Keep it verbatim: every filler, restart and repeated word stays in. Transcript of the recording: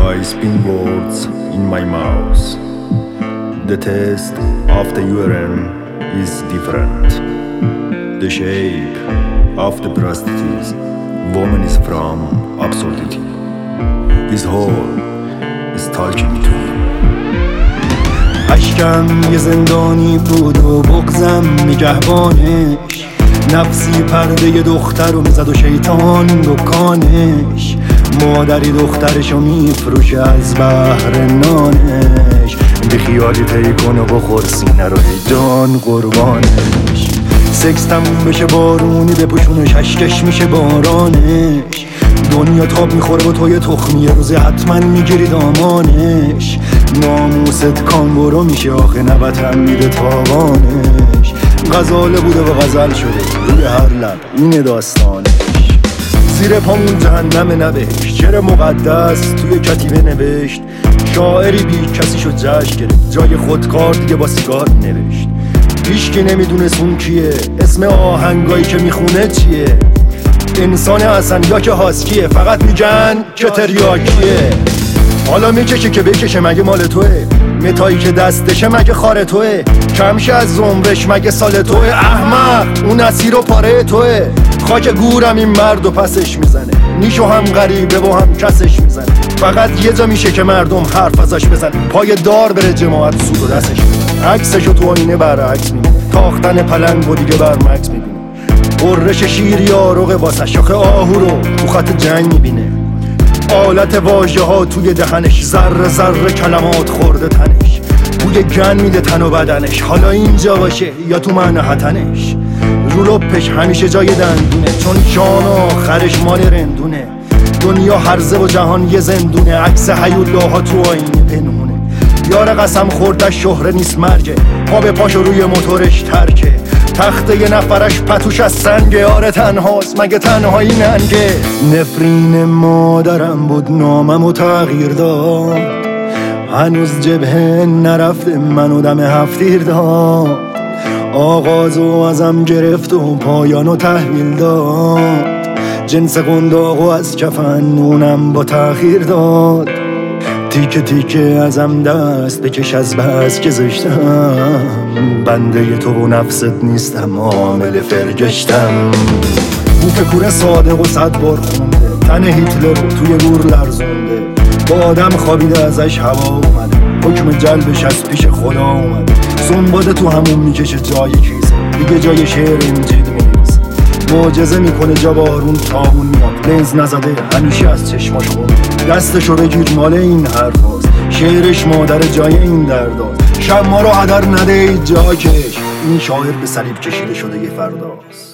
I spin words in my mouth. The taste of the urine is different. The shape of the prosthesis woman is from absurdity. His whole is talking to him. اشکم یه زندانی بود و بغزم نگهبانش. نفسی پرده یه دختر رو میزد و شیطان دکانش. مادری دخترشو میفروشه از بهر نانش. بی خیالی طی کن و بخور سینه رو جان قربانش. سکس تموم بشه بارونی بپوشونش اشکش میشه بارانش. دنیا تاب میخوره و توی تخمی یه روزی حتما میگیری دامانش. ناموست کانگورو میشه آخه نبتم میده تاوانش. غزاله بوده و غزل شده روی هر لب اینه داستانش. زیر پامون جهنم نبشت شعر مقدس توی کتیبه نوشت. شاعری بی کسی شد جشن گرفت جای خودکار دیگه با سیگار نوشت. هیچکی نمیدونست اون کیه اسم آهنگایی که میخونه چیه. انسان اصلا یا که هاسکیه فقط میگن که تریاکیه. حالا میکشه که بکشه مگه مال توه. متایی که دستشه مگه خار توه. کمشه از زنبش مگه سال توه. احمق اون اسیر و پاره توه. خاک گورم این مرد و پسش میزنه. نیشو هم غریبه و هم کسش میزنه. فقط یه جا میشه که مردم حرف ازش بزن. پای دار بره جماعت سود و دستش میزن. عکسشو تو آینه برعکس میبینه. تاختن پلنگ و دیگه برمکس میبینه. قررش شیر یاروغ واسه شاخه آهو رو تو خط جنگ میبینه. آلت واژه ها توی دهنش ذره ذره کلمات خورده تنش. بوی گن میده تن و بدنش. حالا اینجا باشه یا تو منحتنش. رو لپش همیشه جای دندونه چون جان آخرش مال رندونه. دنیا هرزه و جهان یه زندونه. عکس هیولاها تو آینه پنهونه. یار قسم خوردش شهره نیست مرگه. پا به پاشو روی موتورش ترکه. تخته یه نفرش پتوش از سنگه. آره تنهاست مگه تنهایی ننگه. نفرین مادرم بود نامم و تغییر داد. هنوز جبهه نرفته منو دم هفتیر داد. آغازو ازم گرفت و پایانو تحویل داد. جنس قنداقو از کفن نونم با تأخیر داد. تیکه تیکه ازم دست بکش از بس که زشتم. بنده تو و نفست نیستم عامل فرگشتم. بوف کوره صادق و صد بار خونده. تن هیتلر رو توی گور لرزونده. با آدم خوابیده ازش هوا اومده. حکم جلبش از پیش خدا اومده. سنباده تو همون میکشه جای کیسه. دیگه جای شعر این جد میریزه. معجزه میکنه جا بارون تامون میاد. لنز نزده همیشه از چشماش خون. دستشو بگیر مال این حرف هاست. شعرش مادر جای این درداست. شما رو هدر نده ای جا کش. این شاعر به صلیب کشیده شده یه فرداست.